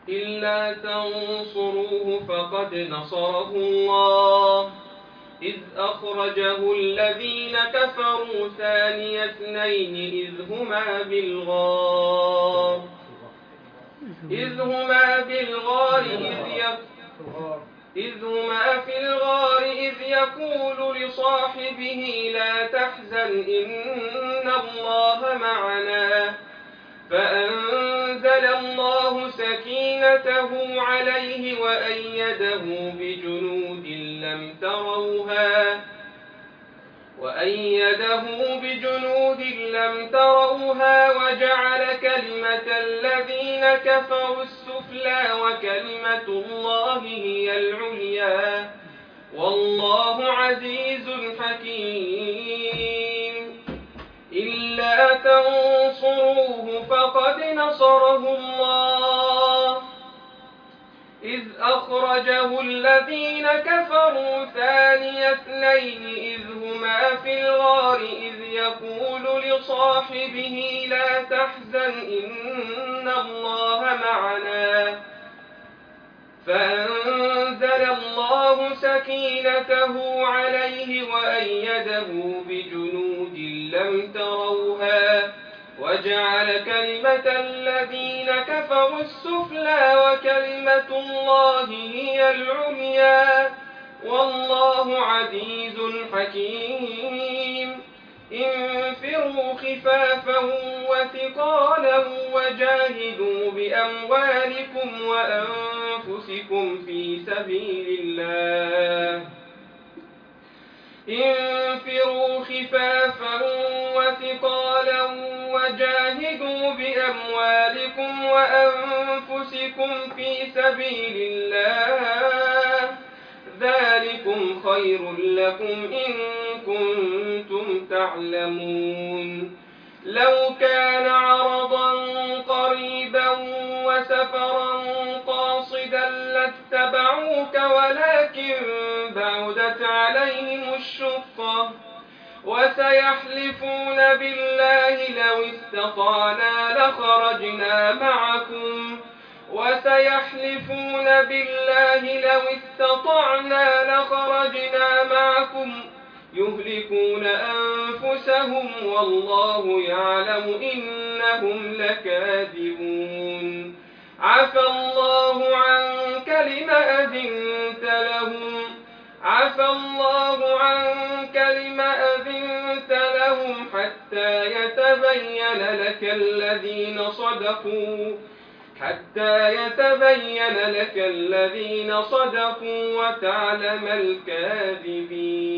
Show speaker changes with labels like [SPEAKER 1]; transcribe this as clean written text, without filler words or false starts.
[SPEAKER 1] إلا تنصروه فقد نصره الله إذ أخرجه الذين كفروا ثاني اثنين إذ هما في الغار إذ يقول لصاحبه لا تحزن إن الله معنا فأنزل الله سكينته عليه وأيده بجنود لم تروها وجعل كلمة الذين كفروا السفلى وكلمة الله هي العليا والله عزيز حكيم. إلا تنصروه فقد نصره الله إذ أخرجه الذين كفروا ثاني اثنين إذ هما في الغار إذ يقول لصاحبه لا تحزن إن الله معنا فأنزل الله سكينته عليه وأيده بجنود لم تروها وجعل كلمة الذين كفروا السفلى وكلمة الله هي العليا والله عزيز حكيم. انفروا خفافا وثقالا وجاهدوا بأموالكم وأنفسكم في سبيل الله انفروا خفافا وثقالا وجاهدوا بأموالكم وأنفسكم في سبيل الله ذلكم خير لكم إن كنتم تعلمون. لو كان عرضا قريبا وسفرا قاصدا لاتبعوك ولكن بعدت عليهم الشقة وسيحلفون بالله لو استطعنا لخرجنا معكم يهلكون أنفسهم والله يعلم إنهم لكاذبون. عفى الله عنك لما أذنت لهم حتى يتبين لك الذين صدقوا وتعلم الكاذبين.